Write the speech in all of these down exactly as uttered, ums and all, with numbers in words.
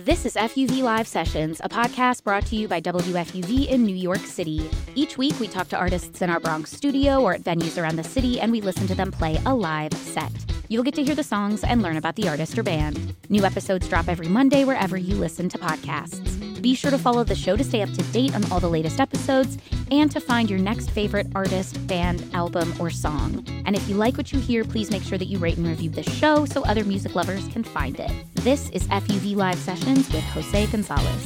This is F U V Live Sessions, a podcast brought to you by W F U V in New York City. Each week, we talk to artists in our Bronx studio or at venues around the city, and we listen to them play a live set. You'll get to hear the songs and learn about the artist or band. New episodes drop every Monday wherever you listen to podcasts. Be sure to follow the show to stay up to date on all the latest episodes and to find your next favorite artist, band, album, or song. And if you like what you hear, please make sure that you rate and review the show so other music lovers can find it. This is F U V Live Sessions with Jose Gonzalez.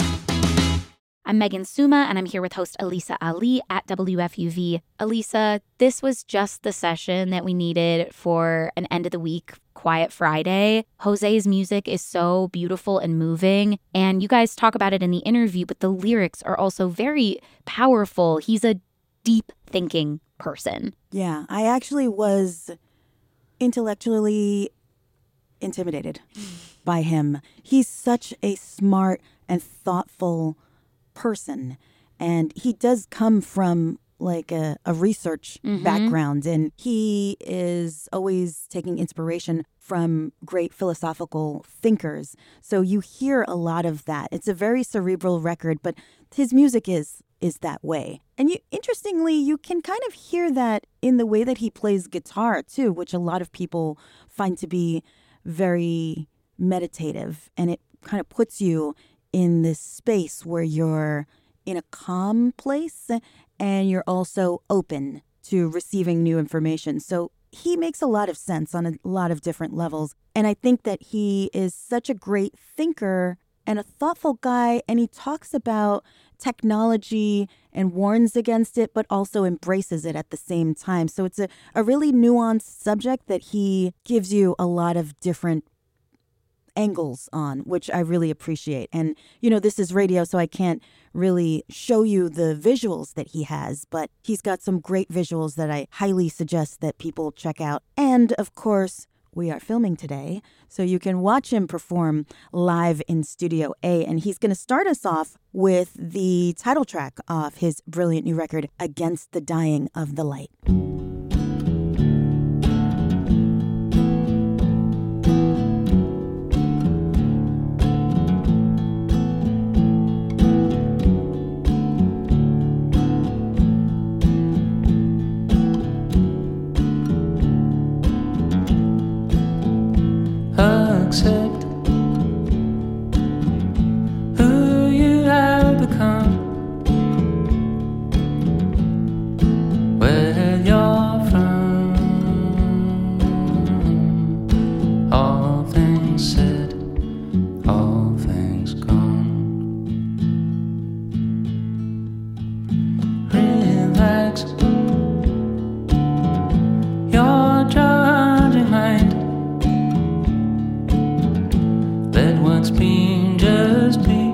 I'm Megan Suma, and I'm here with host Elisa Ali at W F U V. Elisa, this was just the session that we needed for an end of the week Quiet Friday. Jose's music is so beautiful and moving, and you guys talk about it in the interview, but the lyrics are also very powerful. He's a deep thinking person. Yeah, I actually was intellectually intimidated by him. He's such a smart and thoughtful person, and he does come from like a, a research mm-hmm. background, and he is always taking inspiration from great philosophical thinkers. So you hear a lot of that. It's a very cerebral record, but his music is is that way. And you interestingly, you can kind of hear that in the way that he plays guitar too, which a lot of people find to be very meditative, and it kind of puts you in this space where you're in a calm place and you're also open to receiving new information. So he makes a lot of sense on a lot of different levels. And I think that he is such a great thinker and a thoughtful guy, and he talks about technology and warns against it, but also embraces it at the same time. So it's a, a really nuanced subject that he gives you a lot of different angles on, which I really appreciate. And, you know, this is radio, so I can't really show you the visuals that he has, but he's got some great visuals that I highly suggest that people check out. And, of course, we are filming today, so you can watch him perform live in Studio A. And he's going to start us off with the title track of his brilliant new record, Against the Dying of the Light. Accept who you have become, where you're from. All things said, all things gone. Relax your judging mind. Let what's been just be.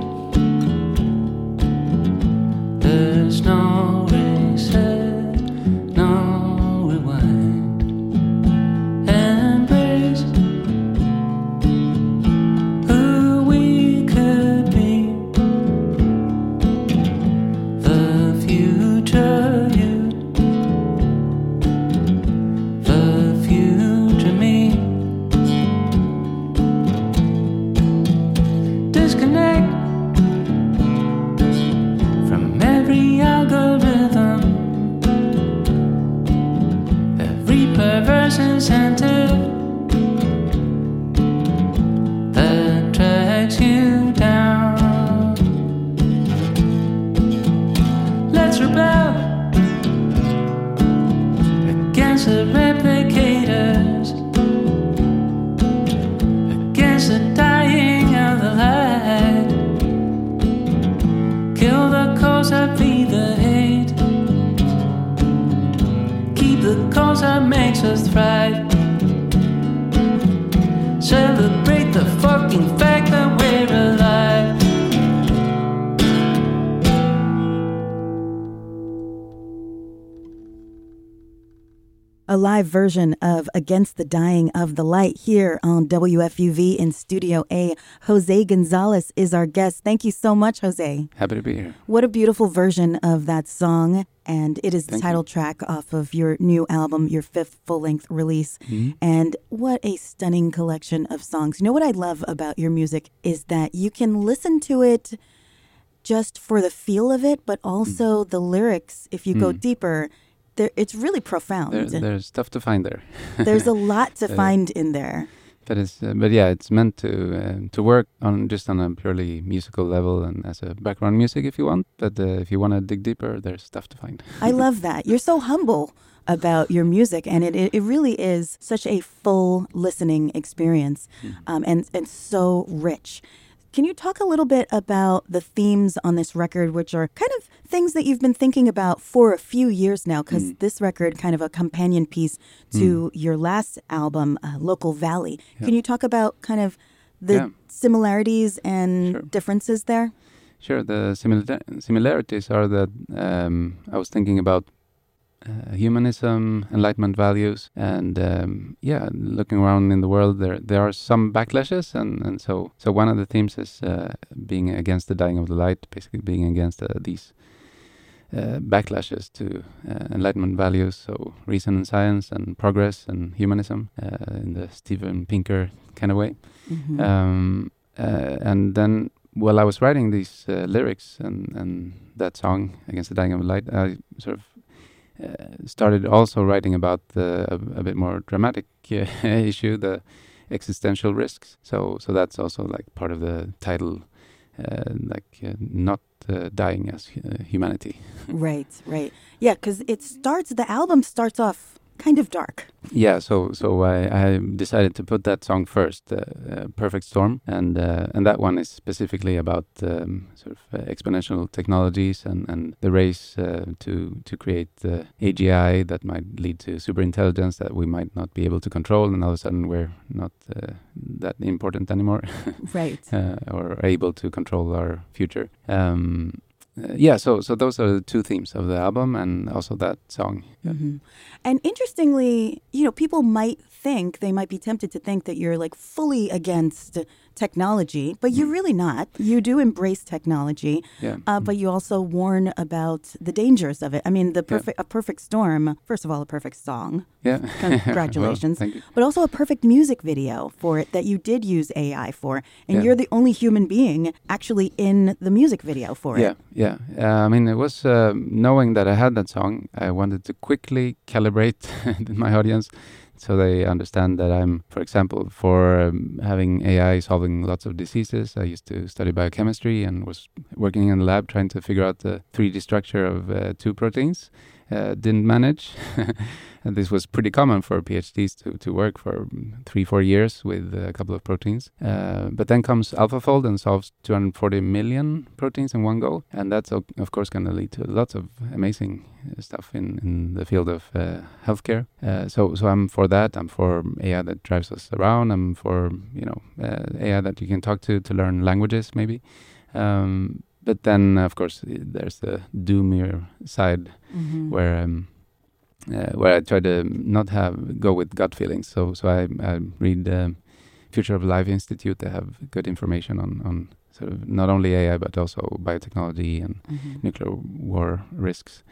There's no reset, no rewind. Embrace who we could be. The future you, the future me. Disconnect from every algorithm, every perverse incentive that tracks you down. Let's rebel against the replicators, against the dying of the light. Kill the cause that feed the hate. Keep the cause that makes us thrive. Celebrate the fucking fact that we're alive. A live version of Against the Dying of the Light here on W F U V in Studio A. Jose Gonzalez is our guest. Thank you so much, Jose. Happy to be here. What a beautiful version of that song. And it is the Thank title you. track off of your new album, your fifth full-length release. Mm-hmm. And what a stunning collection of songs. You know what I love about your music is that you can listen to it just for the feel of it, but also mm. the lyrics, if you mm. go deeper, it's really profound. There, there's stuff to find there. There's a lot to uh, find in there. That is, uh, but yeah, it's meant to uh, to work on just on a purely musical level and as a background music if you want. But uh, if you want to dig deeper, there's stuff to find. I love that. You're so humble about your music, and it it really is such a full listening experience, mm. um, and and so rich. Can you talk a little bit about the themes on this record, which are kind of things that you've been thinking about for a few years now, because mm. this record kind of a companion piece to mm. your last album, uh, Local Valley. Yeah. Can you talk about kind of the yeah. similarities and sure. differences there? Sure. The simila- similarities are that um, I was thinking about Uh, humanism, enlightenment values, and um, yeah, looking around in the world, there there are some backlashes, and, and so so one of the themes is uh, being against the dying of the light, basically being against uh, these uh, backlashes to uh, enlightenment values, so reason and science and progress and humanism uh, in the Steven Pinker kind of way. Mm-hmm. Um, uh, and then while I was writing these uh, lyrics and, and that song, Against the Dying of the Light, I sort of Uh, started also writing about the a, a bit more dramatic uh, issue, the existential risks. So, so that's also like part of the title, uh, like uh, not uh, dying as uh, humanity. Right, right, yeah, because it starts. The album starts off kind of dark. Yeah, so so I, I decided to put that song first, uh, uh, Perfect Storm, and uh, and that one is specifically about um, sort of uh, exponential technologies and, and the race uh, to to create uh, A G I that might lead to superintelligence that we might not be able to control, and all of a sudden we're not uh, that important anymore, right? uh, or able to control our future. Um, Uh, yeah, so so those are the two themes of the album, and also that song. Yeah. Mm-hmm. And interestingly, you know, people might think, they might be tempted to think that you're like fully against technology, but you're really not. You do embrace technology, yeah. uh, but you also warn about the dangers of it. I mean, the perfect yeah. a perfect storm. First of all, a perfect song. Yeah, congratulations. Well, thank you. But also a perfect music video for it that you did use A I for, and yeah. you're the only human being actually in the music video for yeah, it. Yeah, yeah. Uh, I mean, it was uh, knowing that I had that song. I wanted to quickly calibrate my audience, so they understand that I'm, for example, for um, having A I solving lots of diseases. I used to study biochemistry and was working in the lab trying to figure out the three D structure of uh, two proteins. Uh, didn't manage. And this was pretty common for PhDs to, to work for three, four years with a couple of proteins. Uh, but then comes AlphaFold and solves two hundred forty million proteins in one go. And that's, of course, going to lead to lots of amazing stuff in, in the field of uh, healthcare. Uh, so so I'm for that. I'm for A I that drives us around. I'm for, you know, uh, A I that you can talk to to learn languages, maybe. Um, but then, of course, there's the doomier side mm-hmm. where... Um, Uh, where I try to not have go with gut feelings. So so I, I read um, Future of Life Institute. They have good information on, on sort of not only A I but also biotechnology and mm-hmm. nuclear war risks.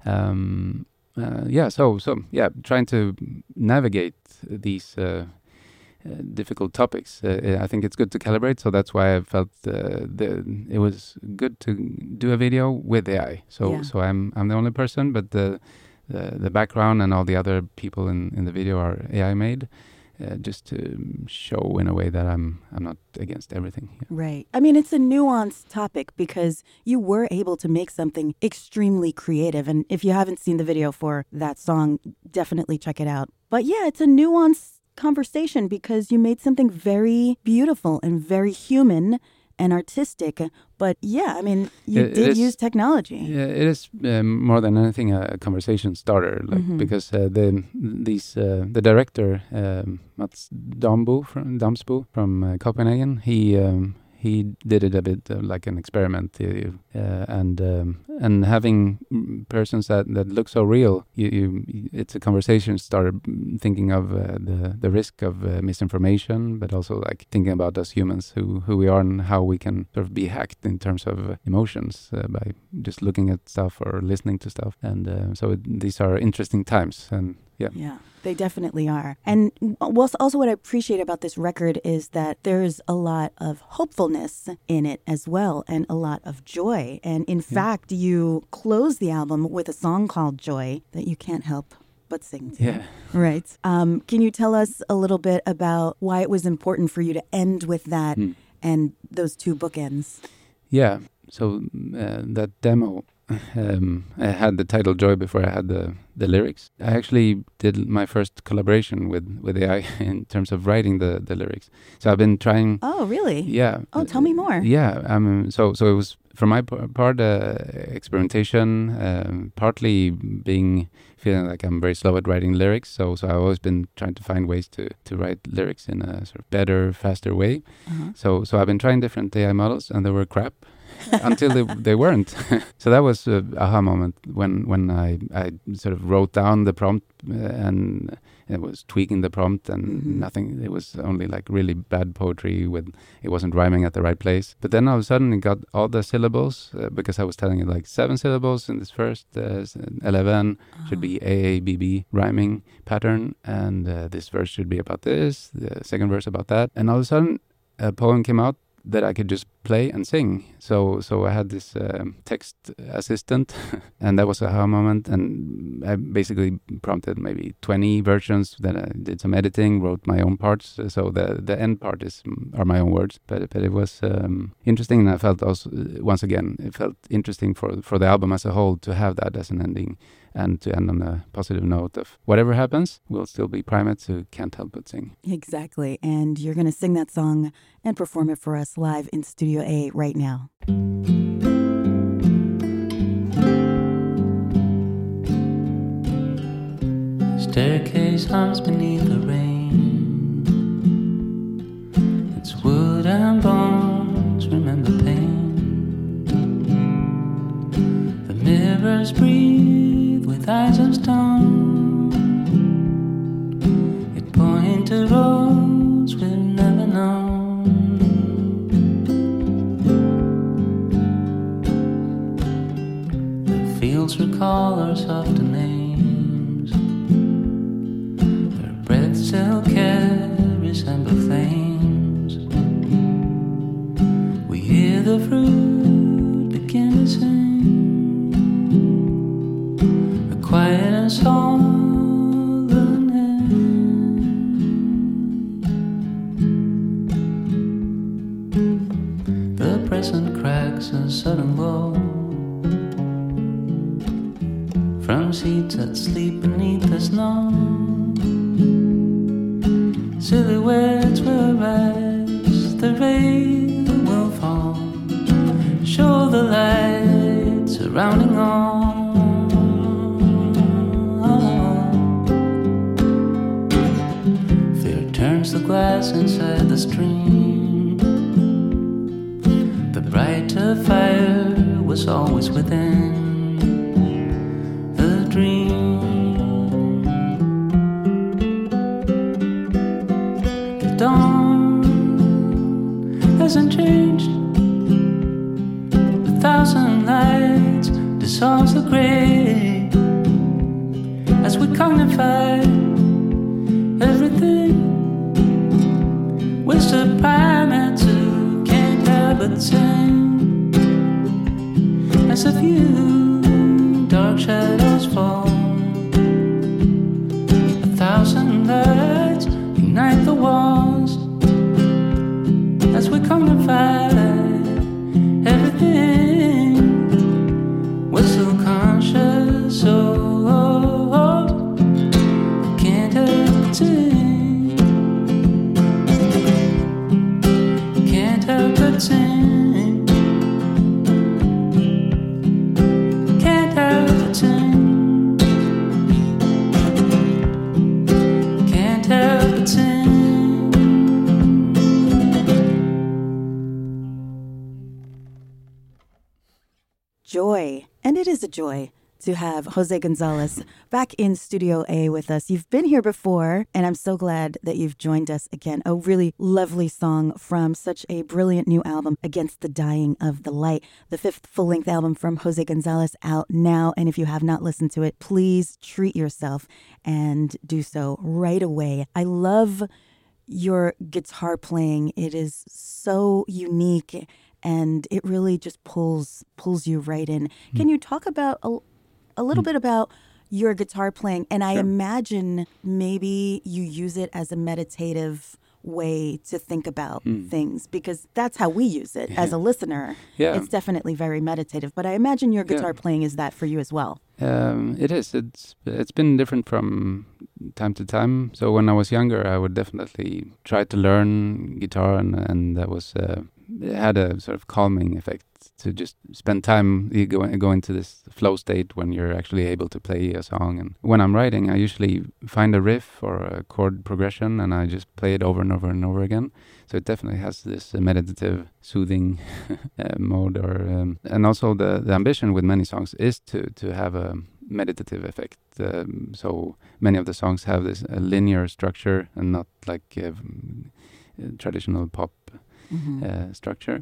Um, uh, yeah. So so yeah, trying to navigate these uh, uh, difficult topics. Uh, I think it's good to calibrate. So that's why I felt uh, the, it was good to do a video with A I. So yeah. so I'm I'm the only person, but the The, the background and all the other people in, in the video are A I made, uh, just to show in a way that I'm I'm not against everything. Yeah. Right. I mean, it's a nuanced topic because you were able to make something extremely creative. And if you haven't seen the video for that song, definitely check it out. But yeah, it's a nuanced conversation because you made something very beautiful and very human and artistic, but yeah, I mean, you it, did it is, use technology. Yeah, it is um, more than anything a conversation starter, like mm-hmm. because uh, the these uh, the director um, Mats Dambo from Damsbo from uh, Copenhagen, he um, he did it a bit uh, like an experiment, uh, and um, and having persons that, that look so real, you, you it's a conversation started thinking of uh, the the risk of uh, misinformation, but also like thinking about us humans, who who we are and how we can sort of be hacked in terms of uh, emotions uh, by just looking at stuff or listening to stuff, and uh, so it, these are interesting times, and yeah. Yeah, they definitely are. And also what I appreciate about this record is that there's a lot of hopefulness in it as well, and a lot of joy. And in yeah. fact, you close the album with a song called Joy that you can't help but sing to. Yeah. Right. Um, can you tell us a little bit about why it was important for you to end with that mm. and those two bookends? Yeah. So uh, that demo, Um, I had the title Joy before I had the, the lyrics. I actually did my first collaboration with, with A I in terms of writing the, the lyrics. So I've been trying... Oh, really? Yeah. Oh, tell me more. Yeah. Um, so, so it was, for my p- part, uh, experimentation, um, partly being... feeling like I'm very slow at writing lyrics. So, so I've always been trying to find ways to, to write lyrics in a sort of better, faster way. Uh-huh. So, so I've been trying different A I models, and they were crap. until they, they weren't. So that was a aha moment when when I, I sort of wrote down the prompt uh, and it was tweaking the prompt and mm-hmm. nothing. It was only like really bad poetry with it wasn't rhyming at the right place. But then all of a sudden it got all the syllables uh, because I was telling it like seven syllables in this first, uh, eleven uh-huh. should be A A B B rhyming pattern, and uh, this verse should be about this, the second verse about that, and all of a sudden a poem came out that I could just play and sing. So so I had this um, text assistant, and that was a aha moment. And I basically prompted maybe twenty versions. Then I did some editing, wrote my own parts. So the the end part is are my own words. But but it was um, interesting, and I felt also once again it felt interesting for for the album as a whole to have that as an ending. And to end on a positive note of whatever happens, we'll still be primates who can't help but sing. Exactly. And you're going to sing that song and perform it for us live in Studio A right now. Staircase hums beneath the rain. It's wood and bones, remember pain. The mirrors breathe with eyes of stone. It points to roads we've never known. The fields recall our softer names. Their breath still carries amber flames. We hear the fruit begin to sing. Quiet as all the name. The present cracks a sudden glow from seeds that sleep beneath the snow. Silhouettes will rise, the rain will fall, show the light surrounding all. Turns the glass inside the stream. The brighter fire was always within the dream. The dawn hasn't changed. A thousand lights dissolves the gray as we cognify everything. We're still primates who can't help but sing. As a few dark shadows fall, a thousand lights ignite the walls as we come to find everything. We're still conscious, so we can't help but sing. Sing. Can't help but sing. Can't joy, and it is a joy, to have Jose Gonzalez back in Studio A with us. You've been here before, and I'm so glad that you've joined us again. A really lovely song from such a brilliant new album, Against the Dying of the Light, the fifth full-length album from Jose Gonzalez, out now. And if you have not listened to it, please treat yourself and do so right away. I love your guitar playing. It is so unique, and it really just pulls pulls you right in. Mm. Can you talk about a A little mm. bit about your guitar playing? And I sure. imagine maybe you use it as a meditative way to think about mm. things, because that's how we use it yeah. as a listener. Yeah. It's definitely very meditative, but I imagine your guitar yeah. playing is that for you as well. Um, it is. It's It's been different from time to time. So when I was younger, I would definitely try to learn guitar, and, and that was... Uh, it had a sort of calming effect to just spend time. You go, go into this flow state when you're actually able to play a song. And when I'm writing, I usually find a riff or a chord progression, and I just play it over and over and over again. So it definitely has this uh, meditative, soothing uh, mode. Or um, and also the, the ambition with many songs is to, to have a meditative effect. Um, so many of the songs have this uh, linear structure and not like uh, traditional pop Mm-hmm. Uh, structure.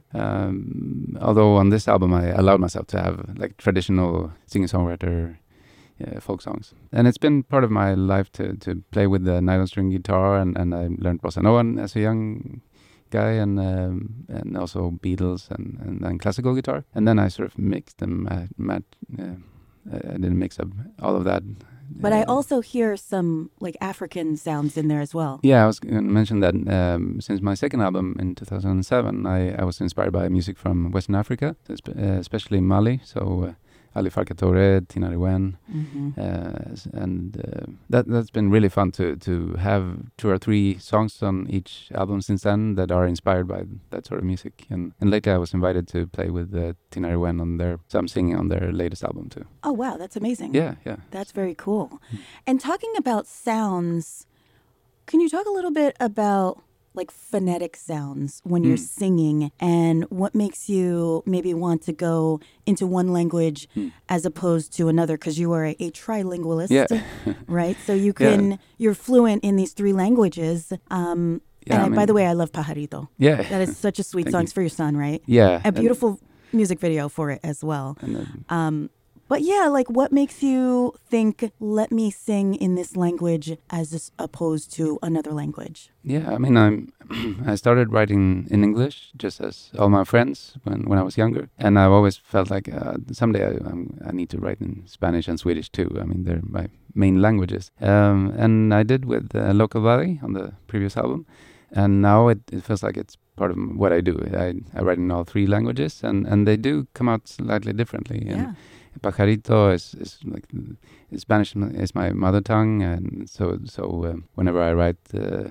Um, although on this album I allowed myself to have like traditional singer-songwriter uh, folk songs. And it's been part of my life to, to play with the nylon string guitar, and, and I learned bossa nova as a young guy, and um, and also Beatles and, and then classical guitar. And then I sort of mixed them. Uh, mat, uh, I didn't mix up all of that. But uh, I also hear some like African sounds in there as well. Yeah, I was going to mention that um, since my second album in two thousand seven, I, I was inspired by music from Western Africa, uh, especially Mali. So uh, Ali Farka Touré, Tinari Wen, mm-hmm. uh, and uh, that that's been really fun to to have two or three songs on each album since then that are inspired by that sort of music. And and lately I was invited to play with uh, Tinari Wen on their, so I'm singing on their latest album too. Oh wow, that's amazing. Yeah, yeah, that's very cool. Mm. And talking about sounds, can you talk a little bit about like phonetic sounds when mm. you're singing, and what makes you maybe want to go into one language mm. as opposed to another? Because you are a, a trilingualist, yeah. right? So you can, yeah. you're fluent in these three languages. Um, yeah, and I I, mean, by the way, I love Pajarito. Yeah. That is such a sweet song. It's for your son, right? Yeah. A beautiful music video for it as well. Then, um, But yeah, like what makes you think, let me sing in this language as opposed to another language? Yeah, I mean, I'm, I started writing in English just as all my friends when, when I was younger. And I've always felt like uh, someday I, I'm, I need to write in Spanish and Swedish too. I mean, they're my main languages. Um, and I did with uh, Local Valley on the previous album. And now it, it feels like it's part of what I do. I, I write in all three languages, and, and they do come out slightly differently. Yeah. And Pajarito is, is like Spanish is my mother tongue, and so so um, whenever I write uh,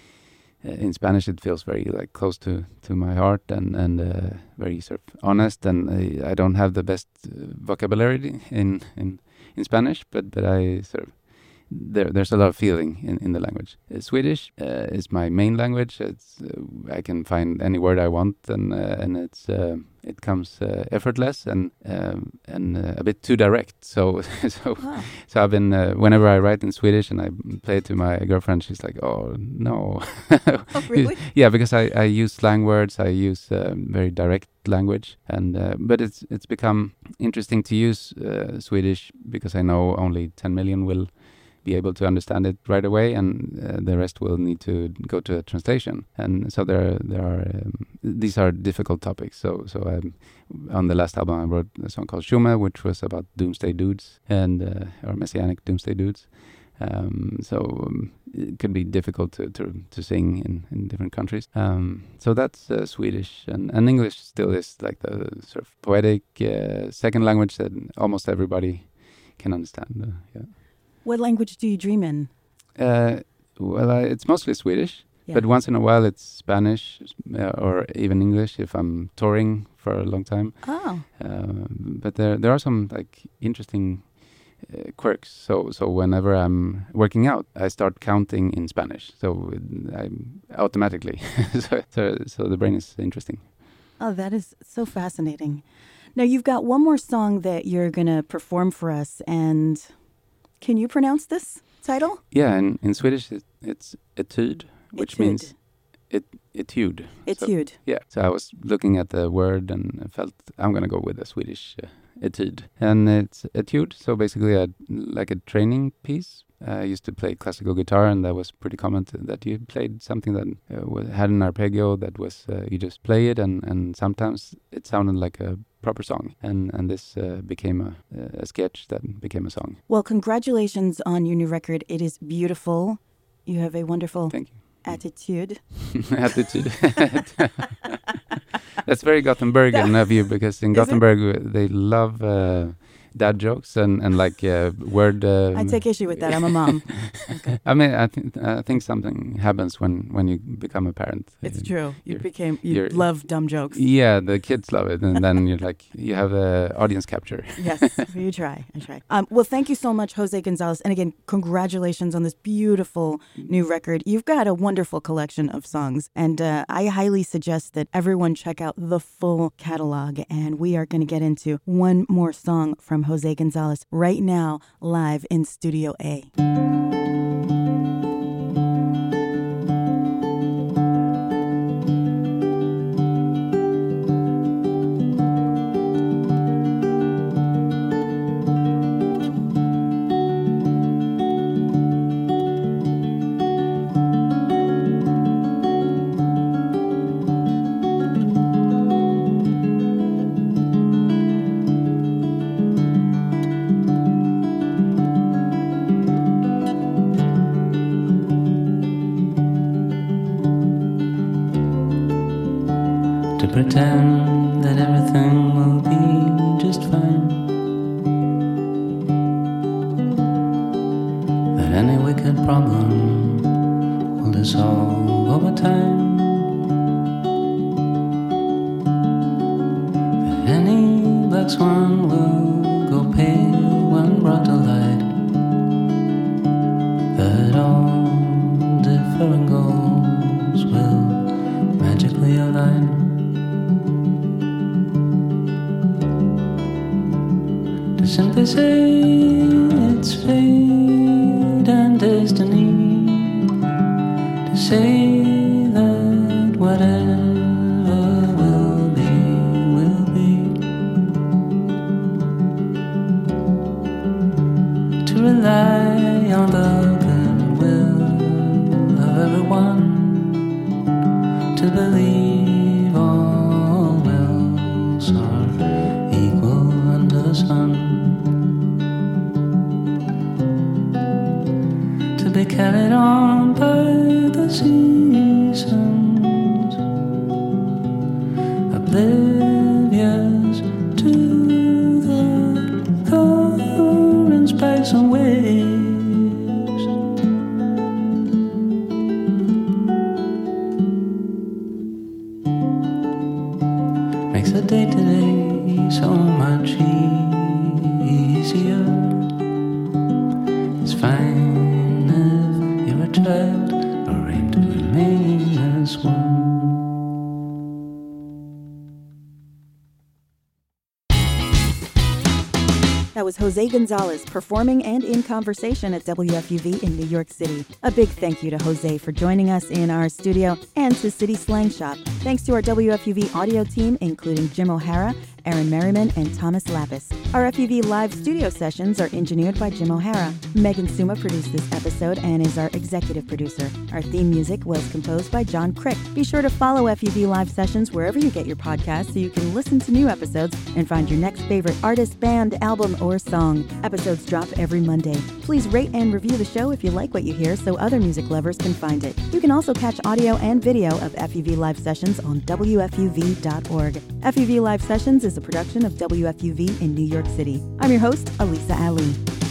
in Spanish, it feels very like close to, to my heart, and and uh, very sort of honest. And I, I don't have the best uh, vocabulary in, in in Spanish, but but I sort of there there's a lot of feeling in, in the language. Uh, Swedish uh, is my main language. It's uh, I can find any word I want, and uh, and it's uh, it comes uh, effortless and um, and uh, a bit too direct. So so wow. so I've been uh, whenever I write in Swedish and I play it to my girlfriend, she's like, "Oh no." Oh really? Yeah, because I, I use slang words. I use um, very direct language, and uh, but it's it's become interesting to use uh, Swedish because I know only ten million will be able to understand it right away, and uh, the rest will need to go to a translation. And so there, there are um, these are difficult topics. So, so um, on the last album, I wrote a song called Shume, which was about doomsday dudes and uh, or messianic doomsday dudes. Um, so um, it could be difficult to to, to sing in, in different countries. Um, so that's uh, Swedish, and, and English still is like the sort of poetic uh, second language that almost everybody can understand. Uh, yeah. What language do you dream in? Uh, well, I, it's mostly Swedish, yeah. But once in a while it's Spanish uh, or even English if I'm touring for a long time. Oh. Uh, but there there are some like interesting uh, quirks. So so whenever I'm working out, I start counting in Spanish. So I automatically. so, so so the brain is interesting. Oh, that is so fascinating. Now, you've got one more song that you're going to perform for us, and can you pronounce this title? Yeah, in, in Swedish it, it's etude, which Etude. means it, etude. Etude. So, yeah, so I was looking at the word and I felt I'm going to go with the Swedish uh, etude. And it's etude, so basically a, like a training piece. I used to play classical guitar, and that was pretty common to, that you played something that uh, w- had an arpeggio that was, uh, you just play it, and, and sometimes it sounded like a proper song. And, and this uh, became a, a sketch that became a song. Well, congratulations on your new record. It is beautiful. You have a wonderful Thank you. attitude. Attitude. That's very Gothenburgian of you, because in Gothenburg uh, they love uh, dad jokes and and like uh, word. Um, I take issue with that. I'm a mom. Okay. I mean, I think I think something happens when when you become a parent. It's Uh, true. You you're- became, you you're- love dumb jokes. Yeah, the kids love it, and then you're like you have a audience capture. Yes, you try. I try. Um, well, thank you so much, Jose Gonzalez. And again, congratulations on this beautiful new record. You've got a wonderful collection of songs, and uh, I highly suggest that everyone check out the full catalog. And we are going to get into one more song from Jose Gonzalez right now, live in Studio A. To pretend that everything will be just fine, that any wicked problem will dissolve over time, that any black swan will go pale when brought to light, that all different goals will magically align. To simply say it's fate and destiny, to say that whatever will be, will be, to rely on the goodwill of everyone, to believe all wills are equal under the sun, to be carried on by the seasons, oblivious to the current space and waves. Makes the day to day so much easier. It's fine if you're a child or aim to remain as one. That was Jose Gonzalez performing and in conversation at W F U V in New York City. A big thank you to Jose for joining us in our studio, and to City Slang Shop. Thanks to our W F U V audio team, including Jim O'Hara, Aaron Merriman, and Thomas Lapis. Our F U V live studio sessions are engineered by Jim O'Hara. Megan Suma produced this episode and is our executive producer. Our theme music was composed by John Crick. Be sure to follow F U V live sessions wherever you get your podcasts so you can listen to new episodes and find your next favorite artist, band, album, or song. Episodes drop every Monday. Please rate and review the show if you like what you hear so other music lovers can find it. You can also catch audio and video of F U V live sessions on W F U V dot org. F U V Live Sessions is a production of W F U V in New York City. I'm your host, Alisa Ali.